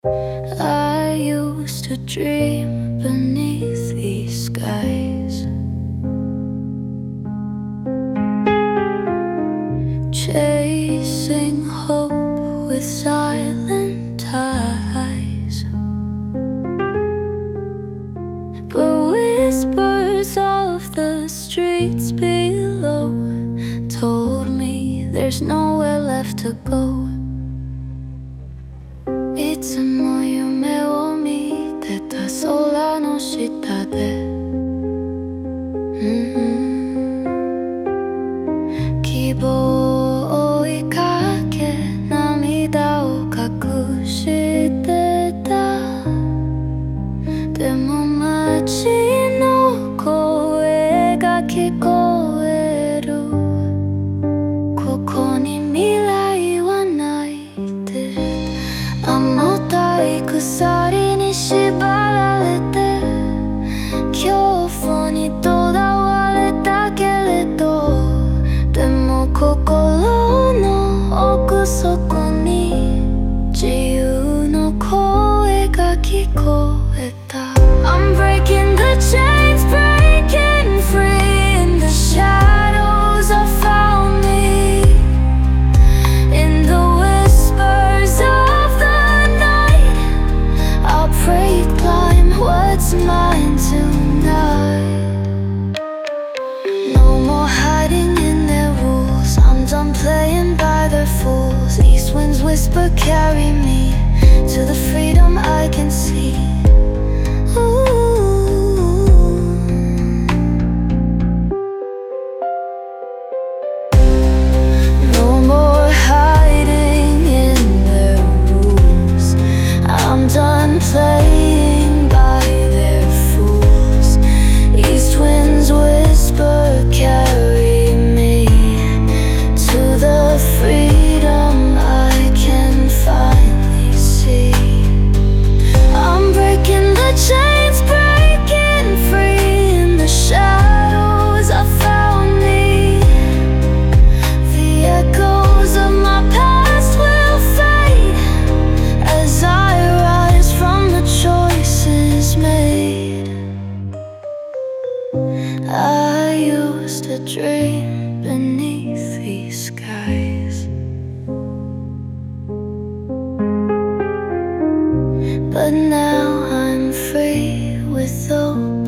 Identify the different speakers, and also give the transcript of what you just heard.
Speaker 1: I used to dream beneath these skies, chasing hope with silent eyes. But whispers of the streets below told me there's nowhere left to go. いつも夢を見てた空の下で、希望を追いかけ涙を隠してた。でも街の声が聞こえる。ここに未来はないって重たい鎖に縛られて恐怖にとらわれたけれど、でも心の奥底に自由の声が聞こえた。 I'm breaking the chains, breaking free. In the shadows I found me, in the whispers of the night. I'll pray, climb what's mine tonight. No more hiding in their rules, I'm done playing by their fools. East winds whisper, carry me to the freedom I can see. No more hiding in their rules, I'm done playing by their fools. East winds whisper, carry me to the freedom I can finally see. I'm breaking the chains, breaking free. In the shadows I found me, the echoes of my past will fade as I rise from the choices made. I used to dream beneath these skies, but now I'm free with open